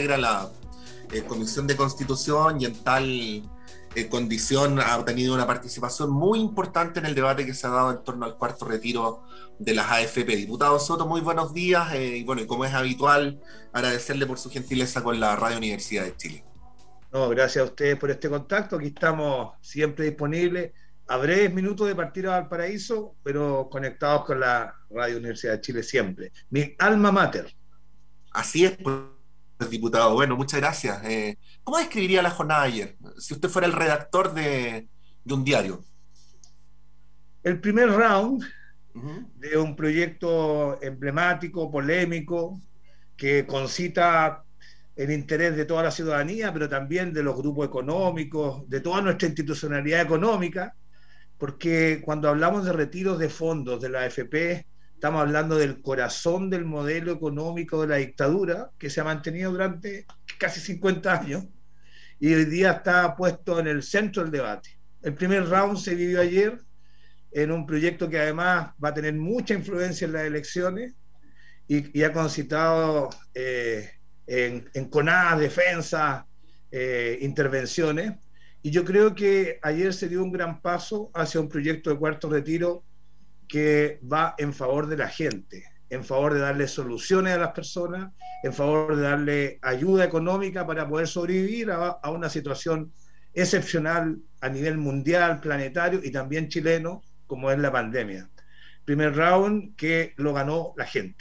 integra la Comisión de Constitución y en tal condición ha tenido una participación muy importante en el debate que se ha dado en torno al cuarto retiro de las AFP. Diputado Soto, muy buenos días, y bueno, y como es habitual, agradecerle por su gentileza con la Radio Universidad de Chile. No, gracias a ustedes por este contacto. Aquí estamos siempre disponibles a breves minutos de partir a Valparaíso, pero conectados con la Radio Universidad de Chile siempre. Mi alma mater. Así es, pues, diputado. Bueno, muchas gracias. ¿Cómo describiría la jornada de ayer? Si usted fuera el redactor de un diario. El primer round Uh-huh. de un proyecto emblemático, polémico, que concita el interés de toda la ciudadanía, pero también de los grupos económicos, de toda nuestra institucionalidad económica, porque cuando hablamos de retiros de fondos de la AFP, estamos hablando del corazón del modelo económico de la dictadura, que se ha mantenido durante casi 50 años, y hoy día está puesto en el centro del debate. El primer round se vivió ayer en un proyecto que además va a tener mucha influencia en las elecciones y ha concitado enconadas, defensas, intervenciones. Y yo creo que ayer se dio un gran paso hacia un proyecto de cuarto retiro que va en favor de la gente, en favor de darle soluciones a las personas, en favor de darle ayuda económica para poder sobrevivir a una situación excepcional a nivel mundial, planetario y también chileno, como es la pandemia. Primer round que lo ganó la gente.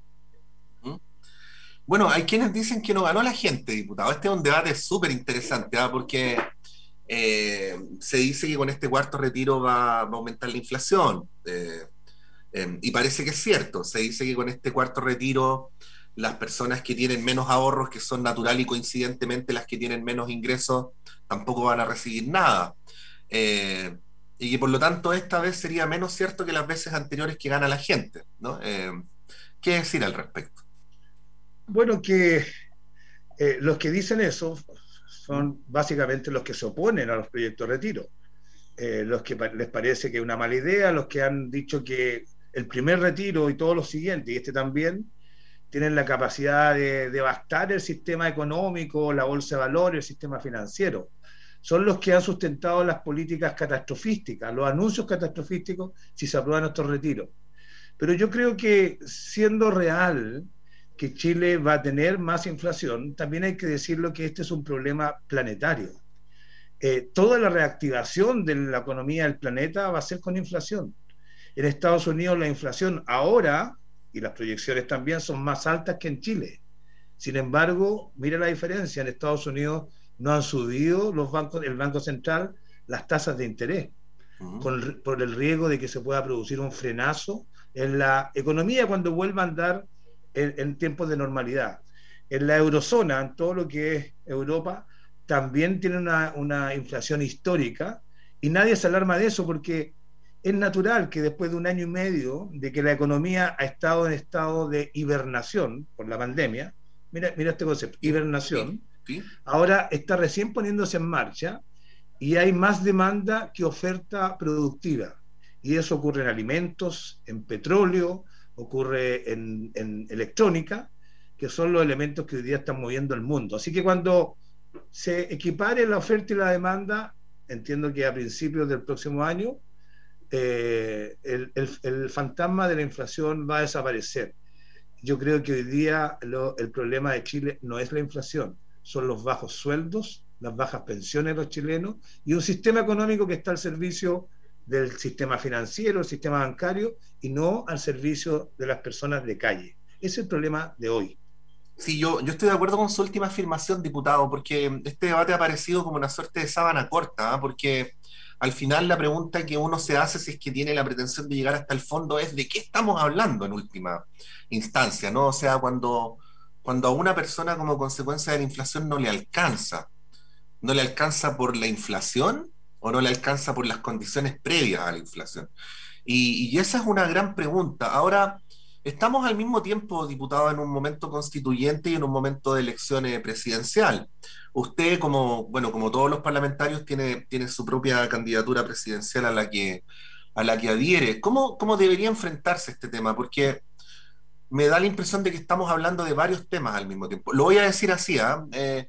Bueno, hay quienes dicen que no ganó la gente, diputado. Este es un debate súper interesante, ¿eh? Porque se dice que con este cuarto retiro va a aumentar la inflación. Y parece que es cierto. Se dice que con este cuarto retiro las personas que tienen menos ahorros, que son natural y coincidentemente las que tienen menos ingresos, tampoco van a recibir nada. Y que por lo tanto esta vez sería menos cierto que las veces anteriores que gana la gente, ¿no? ¿Qué decir al respecto? Bueno, que los que dicen eso son básicamente los que se oponen a los proyectos de retiro, los que les parece que es una mala idea, los que han dicho que el primer retiro y todos los siguientes, y este también, tienen la capacidad de devastar el sistema económico, la bolsa de valores, el sistema financiero. Son los que han sustentado las políticas catastrofísticas, los anuncios catastrofísticos si se aprueban estos retiros. Pero yo creo que siendo real que Chile va a tener más inflación, también hay que decirlo que este es un problema planetario. Toda la reactivación de la economía del planeta va a ser con inflación. En Estados Unidos la inflación ahora, y las proyecciones también, son más altas que en Chile. Sin embargo, mira la diferencia, en Estados Unidos no han subido los bancos, el Banco Central, las tasas de interés, por el riesgo de que se pueda producir un frenazo en la economía cuando vuelva a andar en tiempos de normalidad. En la eurozona, en todo lo que es Europa, también tiene una inflación histórica y nadie se alarma de eso porque es natural que después de un año y medio de que la economía ha estado en estado de hibernación por la pandemia, mira este concepto, hibernación, ¿Sí? ahora está recién poniéndose en marcha y hay más demanda que oferta productiva. Y eso ocurre en alimentos, en petróleo, ocurre en electrónica, que son los elementos que hoy día están moviendo el mundo. Así que cuando se equipare la oferta y la demanda, entiendo que a principios del próximo año, el fantasma de la inflación va a desaparecer. Yo creo que hoy día el problema de Chile no es la inflación, son los bajos sueldos, las bajas pensiones de los chilenos y un sistema económico que está al servicio del sistema financiero, el sistema bancario y no al servicio de las personas de calle. Ese es el problema de hoy. Sí, yo estoy de acuerdo con su última afirmación, diputado, porque este debate ha parecido como una suerte de sábana corta, ¿eh? Porque al final la pregunta que uno se hace si es que tiene la pretensión de llegar hasta el fondo es de qué estamos hablando en última instancia, ¿no? O sea, cuando a una persona como consecuencia de la inflación no le alcanza por la inflación o no le alcanza por las condiciones previas a la inflación. Y esa es una gran pregunta. Ahora, estamos al mismo tiempo, diputado, en un momento constituyente y en un momento de elección presidencial. Usted, como todos los parlamentarios, tiene su propia candidatura presidencial a la que adhiere. ¿Cómo debería enfrentarse este tema? Porque me da la impresión de que estamos hablando de varios temas al mismo tiempo. Lo voy a decir así, ¿ah?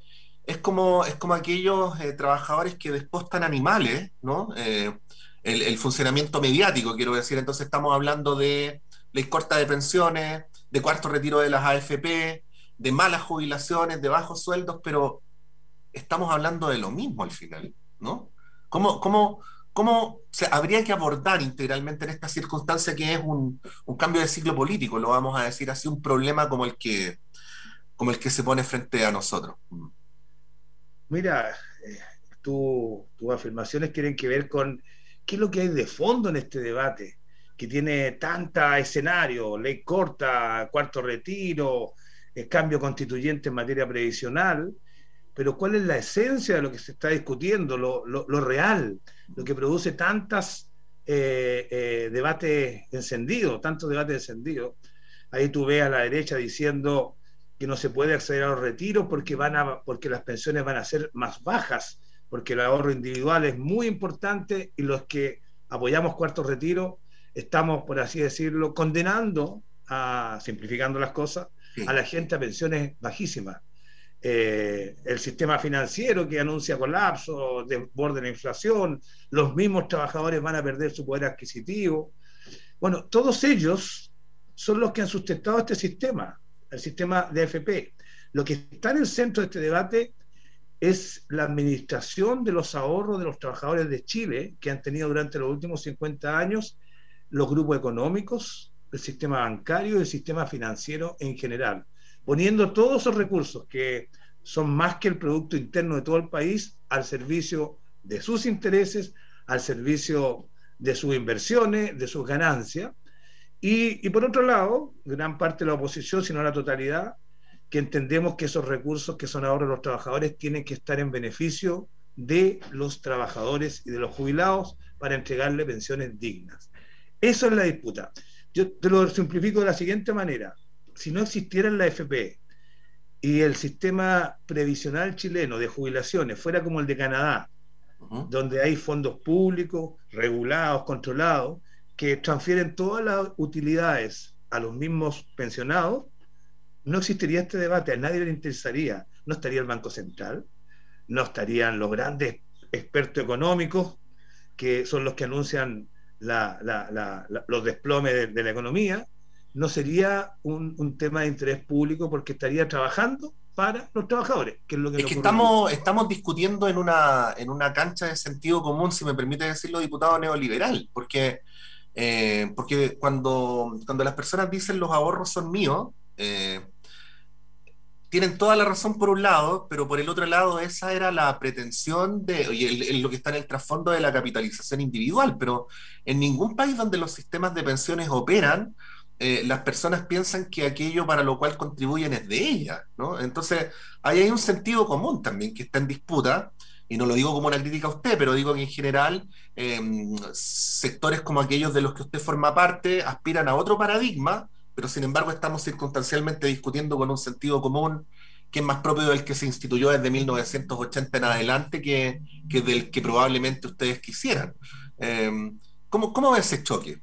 Es como aquellos trabajadores que despostan animales, ¿no? El funcionamiento mediático, quiero decir. Entonces estamos hablando de ley corta de pensiones, de cuarto retiro de las AFP, de malas jubilaciones, de bajos sueldos, pero estamos hablando de lo mismo al final, ¿no? ¿Cómo se habría que abordar integralmente en esta circunstancia que es un cambio de ciclo político, lo vamos a decir así, un problema como el que se pone frente a nosotros? Mira, tus afirmaciones tienen que ver con qué es lo que hay de fondo en este debate, que tiene tanta escenario, ley corta, cuarto retiro, cambio constituyente en materia previsional, pero cuál es la esencia de lo que se está discutiendo, lo real, lo que produce tantas debates encendidos, tantos debates encendidos. Ahí tú ves a la derecha diciendo que no se puede acceder a los retiros porque las pensiones van a ser más bajas, porque el ahorro individual es muy importante y los que apoyamos cuarto retiro estamos, por así decirlo, condenando, simplificando las cosas, a Sí. la gente a pensiones bajísimas. El sistema financiero que anuncia colapso, desborde la inflación, los mismos trabajadores van a perder su poder adquisitivo. Bueno, todos ellos son los que han sustentado este sistema, el sistema de AFP. Lo que está en el centro de este debate es la administración de los ahorros de los trabajadores de Chile que han tenido durante los últimos 50 años los grupos económicos, el sistema bancario y el sistema financiero en general, poniendo todos esos recursos que son más que el Producto Interno de todo el país al servicio de sus intereses, al servicio de sus inversiones, de sus ganancias. Y por otro lado, gran parte de la oposición, si no la totalidad, que entendemos que esos recursos que son ahora los trabajadores tienen que estar en beneficio de los trabajadores y de los jubilados para entregarle pensiones dignas. Eso es la disputa. Yo te lo simplifico de la siguiente manera. Si no existiera la AFP y el sistema previsional chileno de jubilaciones fuera como el de Canadá, Ujú. donde hay fondos públicos, regulados, controlados, que transfieren todas las utilidades a los mismos pensionados, no existiría este debate, a nadie le interesaría. No estaría el Banco Central, no estarían los grandes expertos económicos, que son los que anuncian los desplomes de la economía, no sería un tema de interés público porque estaría trabajando para los trabajadores, que es lo que Es le que ocurre hoy. estamos discutiendo en una cancha de sentido común, si me permite decirlo, diputado neoliberal, porque cuando las personas dicen los ahorros son míos, tienen toda la razón por un lado, pero por el otro lado esa era la pretensión y lo que está en el trasfondo de la capitalización individual, pero en ningún país donde los sistemas de pensiones operan, las personas piensan que aquello para lo cual contribuyen es de ellas, ¿no? Entonces, ahí hay un sentido común también que está en disputa, y no lo digo como una crítica a usted, pero digo que en general sectores como aquellos de los que usted forma parte aspiran a otro paradigma, pero sin embargo estamos circunstancialmente discutiendo con un sentido común que es más propio del que se instituyó desde 1980 en adelante que del que probablemente ustedes quisieran. Eh, ¿Cómo ve ese choque?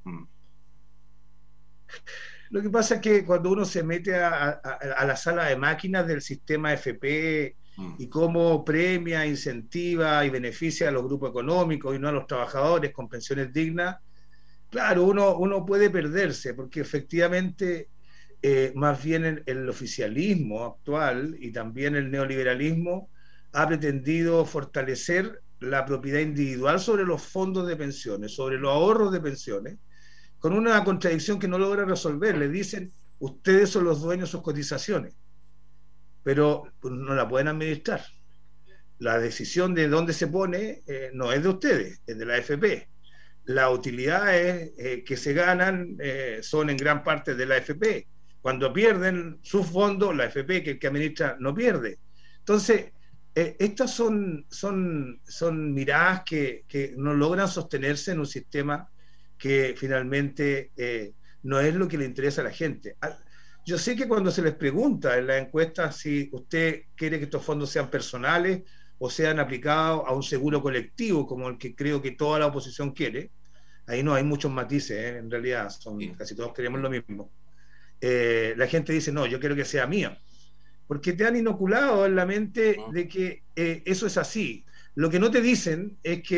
Lo que pasa es que cuando uno se mete a la sala de máquinas del sistema FP Mm. y cómo premia, incentiva y beneficia a los grupos económicos y no a los trabajadores con pensiones dignas, claro, uno puede perderse, porque efectivamente más bien el oficialismo actual y también el neoliberalismo ha pretendido fortalecer la propiedad individual sobre los fondos de pensiones, sobre los ahorros de pensiones, con una contradicción que no logra resolver. Le dicen, ustedes son los dueños de sus cotizaciones, pero pues, no la pueden administrar. La decisión de dónde se pone no es de ustedes, es de la AFP. Las utilidades que se ganan son en gran parte de la AFP. Cuando pierden sus fondos, la AFP, que el que administra, no pierde. Entonces, estas son miradas que no logran sostenerse en un sistema que finalmente no es lo que le interesa a la gente. Yo sé que cuando se les pregunta en la encuesta si usted quiere que estos fondos sean personales o sean aplicados a un seguro colectivo, como el que creo que toda la oposición quiere, ahí no hay muchos matices, en realidad son, Sí, casi todos queremos sí. lo mismo. la gente dice, no, yo quiero que sea mío, porque te han inoculado en la mente Mm. de que eso es así. Lo que no te dicen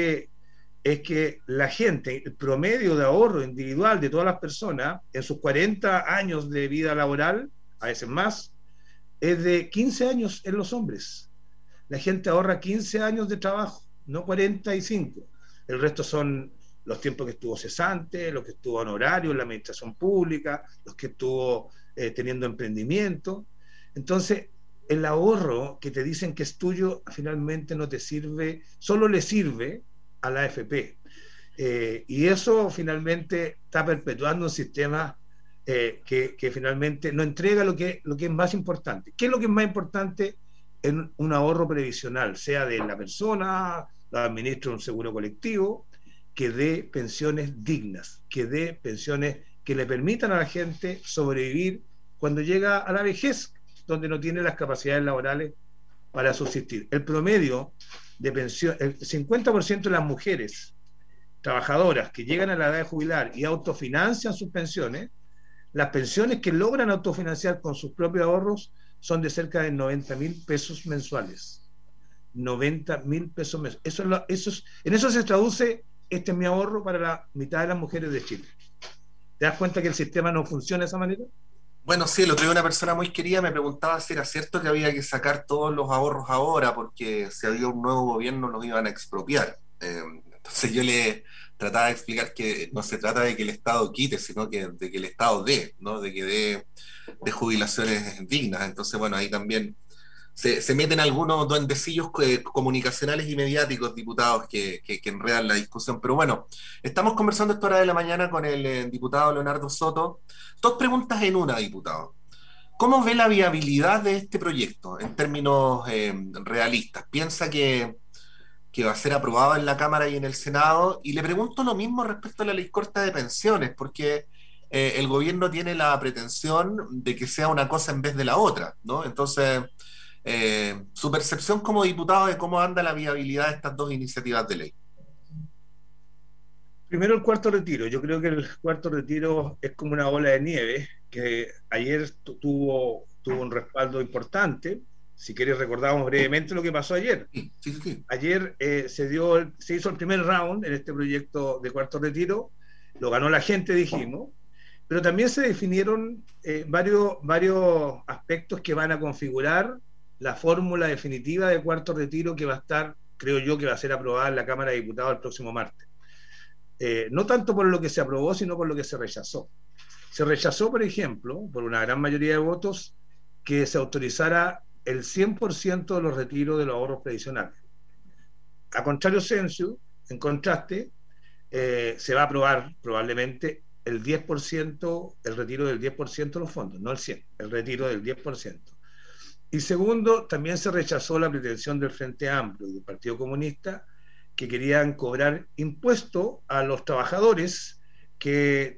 es que la gente, el promedio de ahorro individual de todas las personas en sus 40 años de vida laboral, a veces más, es de 15 años en los hombres. La gente ahorra 15 años de trabajo, no 45. El resto son los tiempos que estuvo cesante, los que estuvo en horario en la administración pública, los que estuvo teniendo emprendimiento. Entonces, el ahorro que te dicen que es tuyo finalmente no te sirve, solo le sirve a la AFP. Y eso finalmente está perpetuando un sistema que finalmente no entrega lo que es más importante. ¿Qué es lo que es más importante en un ahorro previsional? Sea de la persona, la administra un seguro colectivo, que dé pensiones dignas, que dé pensiones que le permitan a la gente sobrevivir cuando llega a la vejez, donde no tiene las capacidades laborales para subsistir. El promedio de pensión, el 50% de las mujeres trabajadoras que llegan a la edad de jubilar y autofinancian sus pensiones, las pensiones que logran autofinanciar con sus propios ahorros son de cerca de 90.000 pesos mensuales. 90.000 pesos mensuales. En eso se traduce este es mi ahorro para la mitad de las mujeres de Chile. ¿Te das cuenta que el sistema no funciona de esa manera? Bueno, sí, el otro día una persona muy querida me preguntaba si era cierto que había que sacar todos los ahorros ahora, porque si había un nuevo gobierno los iban a expropiar. Entonces yo le trataba de explicar que no se trata de que el Estado quite, sino que de que el Estado dé, ¿no? De que dé de jubilaciones dignas. Entonces, bueno, ahí también se meten algunos duendecillos comunicacionales y mediáticos, diputados, que enredan la discusión. Pero bueno, estamos conversando a esta hora de la mañana con el diputado Leonardo Soto. Dos preguntas en una, diputado. ¿Cómo ve la viabilidad de este proyecto en términos realistas? ¿Piensa que va a ser aprobado en la Cámara y en el Senado? Y le pregunto lo mismo respecto a la ley corta de pensiones, porque el gobierno tiene la pretensión de que sea una cosa en vez de la otra, ¿no? Entonces, su percepción como diputado de cómo anda la viabilidad de estas dos iniciativas de ley. Primero el cuarto retiro. Yo creo que el cuarto retiro es como una bola de nieve que ayer tuvo un respaldo importante. Si quieres recordamos brevemente lo que pasó ayer. Sí, sí, sí, sí. Ayer se hizo el primer round en este proyecto de cuarto retiro, lo ganó la gente, dijimos, pero también se definieron varios aspectos que van a configurar la fórmula definitiva de cuarto retiro que va a estar, creo yo, que va a ser aprobada en la Cámara de Diputados el próximo martes. No tanto por lo que se aprobó, sino por lo que se rechazó. Se rechazó, por ejemplo, por una gran mayoría de votos, que se autorizara el 100% de los retiros de los ahorros previsionales. A contrario censo, en contraste, se va a aprobar probablemente el 10%, el retiro del 10% de los fondos, no el 100%, el retiro del 10%. Y segundo, también se rechazó la pretensión del Frente Amplio y del Partido Comunista, que querían cobrar impuesto a los trabajadores que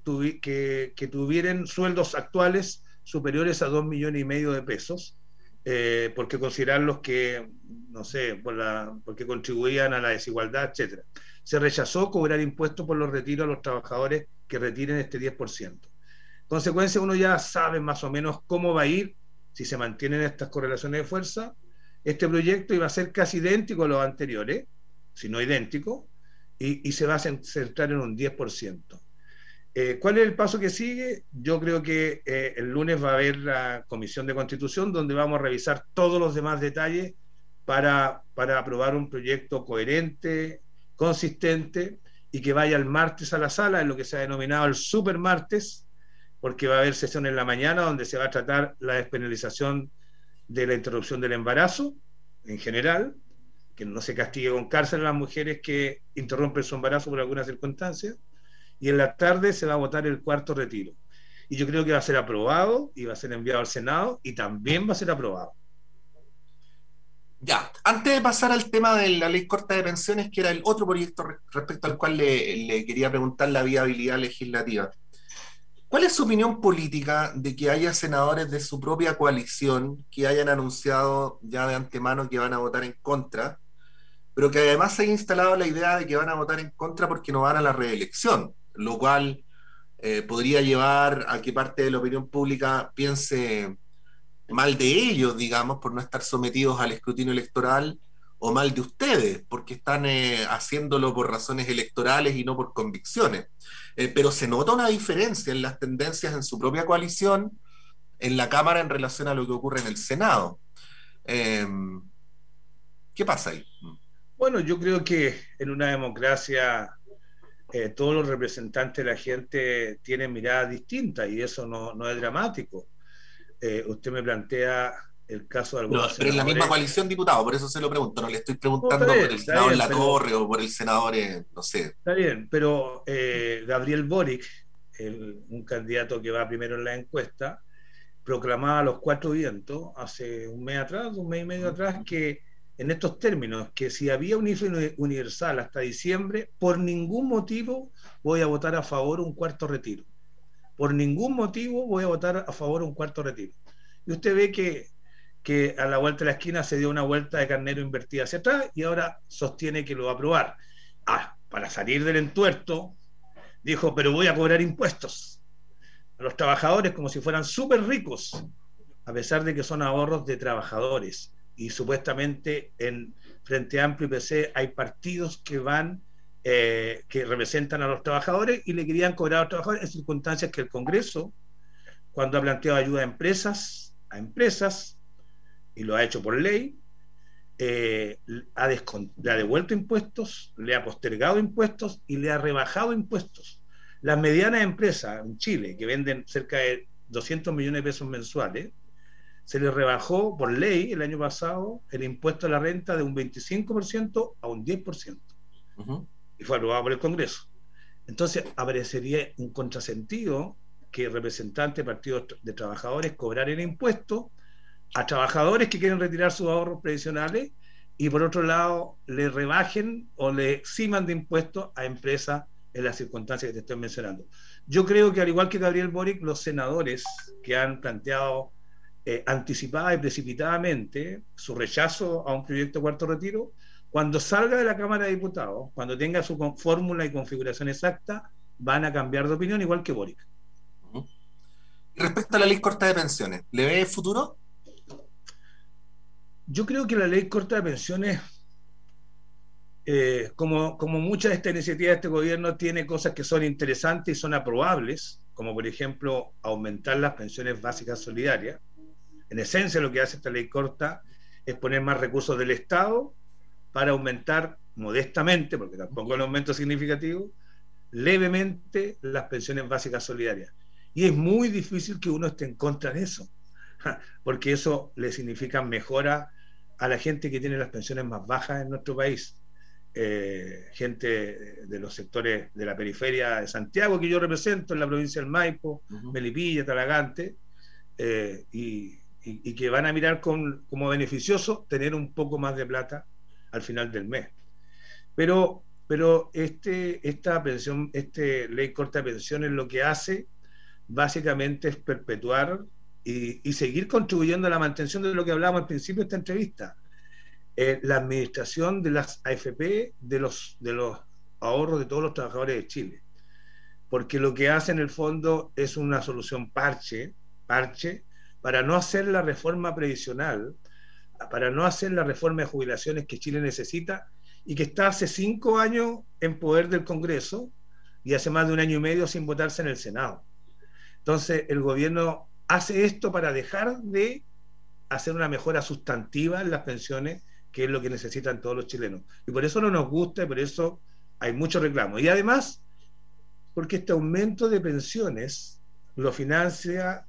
tuvieran sueldos actuales superiores a 2,5 millones de pesos, porque considerarlos que, no sé, porque contribuían a la desigualdad, etcétera. Se rechazó cobrar impuestos por los retiros a los trabajadores que retiren este 10%. Consecuencia, uno ya sabe más o menos cómo va a ir si se mantienen estas correlaciones de fuerza. Este proyecto iba a ser casi idéntico a los anteriores, si no idéntico, y se va a centrar en un 10%. ¿Cuál es el paso que sigue? Yo creo que el lunes va a haber la Comisión de Constitución donde vamos a revisar todos los demás detalles para aprobar un proyecto coherente, consistente y que vaya el martes a la sala, en lo que se ha denominado el super martes, porque va a haber sesión en la mañana donde se va a tratar la despenalización de la interrupción del embarazo en general, que no se castigue con cárcel a las mujeres que interrumpen su embarazo por alguna circunstancia, y en la tarde se va a votar el cuarto retiro. Y yo creo que va a ser aprobado y va a ser enviado al Senado y también va a ser aprobado. Ya, antes de pasar al tema de la ley corta de pensiones, que era el otro proyecto respecto al cual le quería preguntar la viabilidad legislativa. ¿Cuál es su opinión política de que haya senadores de su propia coalición que hayan anunciado ya de antemano que van a votar en contra, pero que además se haya instalado la idea de que van a votar en contra porque no van a la reelección, lo cual podría llevar a que parte de la opinión pública piense mal de ellos, digamos, por no estar sometidos al escrutinio electoral, o mal de ustedes, porque están haciéndolo por razones electorales y no por convicciones. Pero se nota una diferencia en las tendencias en su propia coalición, en la Cámara en relación a lo que ocurre en el Senado. Eh, ¿Qué pasa ahí? Bueno, yo creo que en una democracia todos los representantes de la gente tienen miradas distintas y eso no es dramático. Usted me plantea el caso de algunos Pero en la misma senadores. coalición, diputado, por eso se lo pregunto, no le estoy No, preguntando por el está senador bien, pero Latorre o por el senador, no sé. está bien, pero Gabriel Boric, un candidato que va primero en la encuesta, proclamaba a los cuatro vientos hace un mes atrás, un mes y medio atrás, que en estos términos, que si había un IFE universal hasta diciembre, por ningún motivo voy a votar a favor un cuarto retiro. Por ningún motivo voy a votar a favor un cuarto retiro. Y usted ve que a la vuelta de la esquina se dio una vuelta de carnero invertida hacia atrás y ahora sostiene que lo va a aprobar. Para salir del entuerto, dijo, pero voy a cobrar impuestos a los trabajadores como si fueran súper ricos, a pesar de que son ahorros de trabajadores. Y supuestamente en Frente Amplio y PC hay partidos que que representan a los trabajadores y le querían cobrar a los trabajadores en circunstancias que el Congreso, cuando ha planteado ayuda a empresas, y lo ha hecho por ley, le ha devuelto impuestos, le ha postergado impuestos y le ha rebajado impuestos. Las medianas empresas en Chile, que venden cerca de 200 millones de pesos mensuales, se les rebajó por ley el año pasado el impuesto a la renta de un 25% a un 10%. Y fue aprobado por el Congreso. Entonces aparecería un contrasentido que representantes de partidos de trabajadores cobraran impuestos a trabajadores que quieren retirar sus ahorros previsionales y por otro lado le rebajen o le eximan de impuestos a empresas en las circunstancias que te estoy mencionando. Yo creo que al igual que Gabriel Boric, los senadores que han planteado anticipada y precipitadamente su rechazo a un proyecto de cuarto retiro, cuando salga de la Cámara de Diputados, cuando tenga su fórmula y configuración exacta, van a cambiar de opinión igual que Boric. Respecto a la ley corta de pensiones, ¿le ve futuro? Yo creo que la ley corta de pensiones, como muchas de estas iniciativas de este gobierno, tiene cosas que son interesantes y son aprobables, como por ejemplo aumentar las pensiones básicas solidarias. En esencia lo que hace esta ley corta es poner más recursos del Estado para aumentar modestamente, porque tampoco es un aumento significativo, levemente las pensiones básicas solidarias. Y es muy difícil que uno esté en contra de eso, porque eso le significa mejora a la gente que tiene las pensiones más bajas en nuestro país. Gente de los sectores de la periferia de Santiago que yo represento en la provincia del Maipo, Melipilla, Talagante, y que van a mirar como beneficioso tener un poco más de plata al final del mes. Pero esta ley corta de pensiones lo que hace básicamente es perpetuar y seguir contribuyendo a la mantención de lo que hablábamos al principio de esta entrevista. La administración de las AFP, de los ahorros de todos los trabajadores de Chile. Porque lo que hace en el fondo es una solución parche, para no hacer la reforma previsional, para no hacer la reforma de jubilaciones que Chile necesita y que está hace 5 años en poder del Congreso y hace más de 1 año y medio sin votarse en el Senado. Entonces, el gobierno hace esto para dejar de hacer una mejora sustantiva en las pensiones, que es lo que necesitan todos los chilenos. Y por eso no nos gusta y por eso hay mucho reclamo. Y además, porque este aumento de pensiones lo financia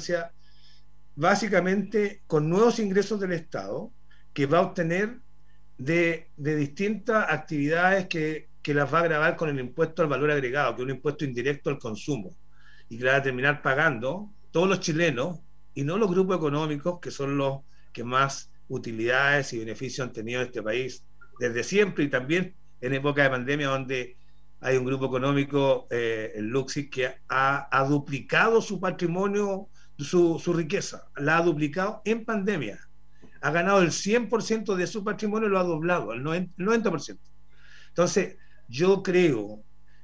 básicamente con nuevos ingresos del Estado que va a obtener de distintas actividades que las va a gravar con el impuesto al valor agregado, que es un impuesto indirecto al consumo, y que la va a terminar pagando todos los chilenos y no los grupos económicos que son los que más utilidades y beneficios han tenido en este país desde siempre, y también en época de pandemia donde hay un grupo económico, el Luxi, que ha duplicado su patrimonio, su riqueza, la ha duplicado en pandemia. Ha ganado el 100% de su patrimonio, lo ha doblado, el 90%. Entonces, yo creo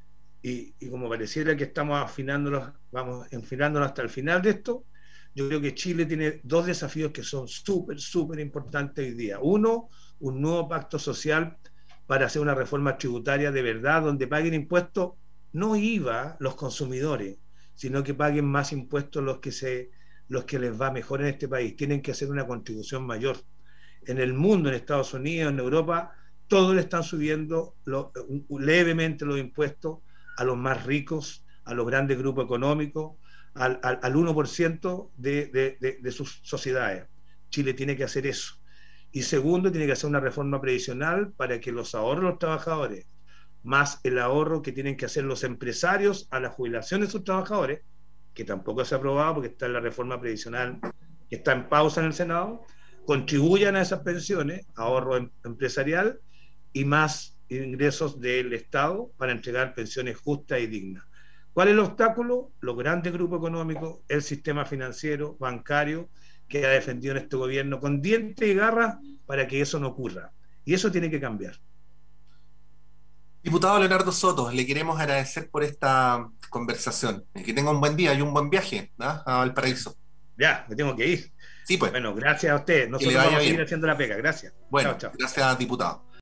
y como pareciera que estamos afinándolos, vamos afinándonos hasta el final de esto, yo creo que Chile tiene dos desafíos que son súper importantes hoy día. Uno, un nuevo pacto social para hacer una reforma tributaria de verdad, donde paguen impuestos, no IVA los consumidores, sino que paguen más impuestos los que les va mejor en este país. Tienen que hacer una contribución mayor. En el mundo, en Estados Unidos, en Europa, todos le están subiendo levemente los impuestos a los más ricos, a los grandes grupos económicos, al 1% de sus sociedades. Chile tiene que hacer eso. Y segundo, tiene que hacer una reforma previsional para que los ahorros de los trabajadores, más el ahorro que tienen que hacer los empresarios a la jubilación de sus trabajadores, que tampoco se ha aprobado porque está en la reforma previsional que está en pausa en el Senado, contribuyan a esas pensiones, ahorro empresarial y más ingresos del Estado para entregar pensiones justas y dignas. ¿Cuál es el obstáculo? Los grandes grupos económicos, el sistema financiero, bancario, que ha defendido en este gobierno con dientes y garras para que eso no ocurra. Y eso tiene que cambiar. Diputado Leonardo Soto, le queremos agradecer por esta conversación. Que tenga un buen día y un buen viaje, ¿no?, a Valparaíso. Ya, me tengo que ir. Sí, pues, Bueno, gracias a usted. que le Nosotros vaya vamos a seguir bien. haciendo la pega. Gracias. Chao, Bueno, chao. gracias, diputado.